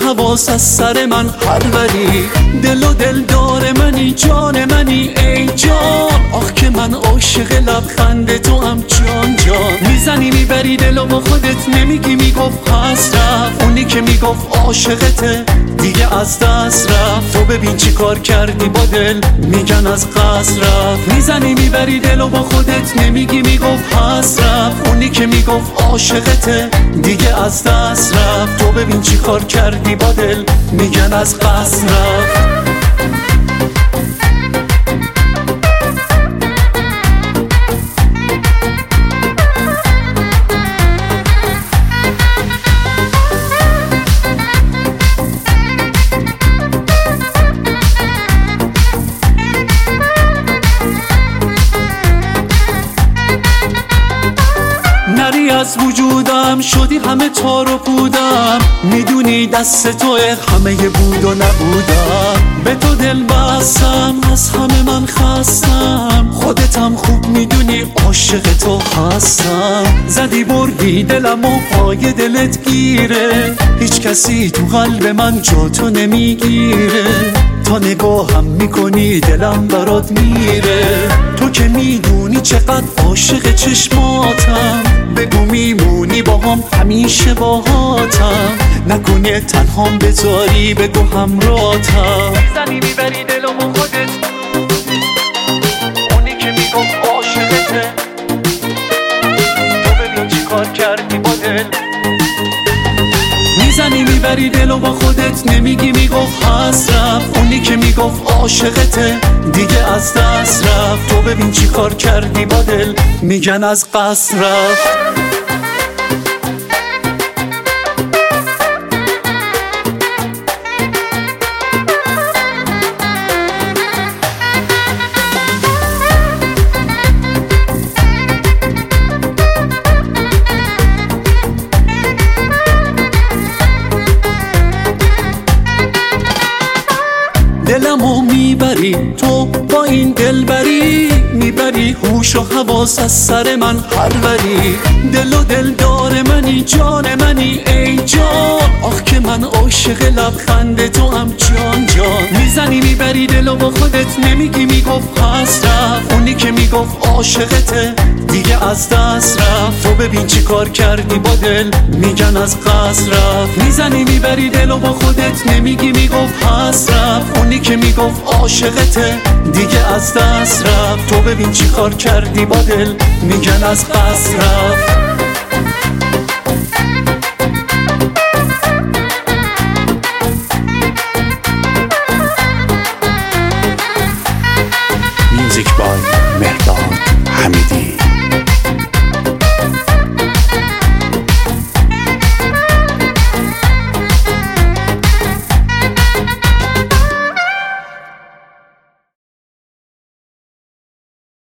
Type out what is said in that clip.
حواس از سر من پروری. دل و دلدار منی، جان منی ای جان. آخ که من عاشق لبخند تو هم جان جان. میزنی میبری دل و با خودت نمیگی، میگفت پس رفت. اونی که میگفت عاشقته دیگه از دست رفت. تو ببین چی کار کردی با دل، میگن از قصد رفت. میزنی میبری دل و با خودت نمیگی، میگفت پس رفت. اونی که میگفت عاشقته دیگه از دست رفت. تو ببین چی کار کردی با دل، میگن از قصد رفت. نری از وجودم شدی همه تار و پودم. میدونی دست توه همه بود و نبودم. به تو دل بستم از همه من خستم. خودتم خوب میدونی عاشق تو هستم. زدی بردی دلم و پای دلت گیره. هیچ کسی تو قلب من جا تو نمیگیره. تا نگاهم میکنی دلم برات میره. تو که میدونی چقدر عاشق چشماتم. بگو میمونی با هم همیشه باهاتم. نکنه تنهام بذاری، بگو همراهتم. زنی میبری دلو با خودت، اونی که میگفت عاشقته. تو ببین چی کار کردی با دل. میزنی میبری دلو با خودت نمیگی، میگفت هست رفت. اونی که میگفت عاشقته دیگه از دست رفت. تو ببین چی کار کردی با دل، میگن از قصد رفت. دلمو میبری تو با این دلبری. میبری هوش و حواس از سر من پروری. دل و دلدار منی، جان منی ای جان. آخ که من عاشق لبخند تو هم جان جان. میزنی میبری دل و با خودت نمیگی، میگفت پس رفت. اونی که میگفت عاشقته دیگه از دست رفت. تو ببین چی کار کردی با دل، میگن از قصد رفت. میزنی میبری دل و با خودت نمیگی، میگفت پس رفت. اونی که میگفت عاشقته دیگه از دست رفت. تو ببین چی کار کردی با دل، میگن از قصد رفت.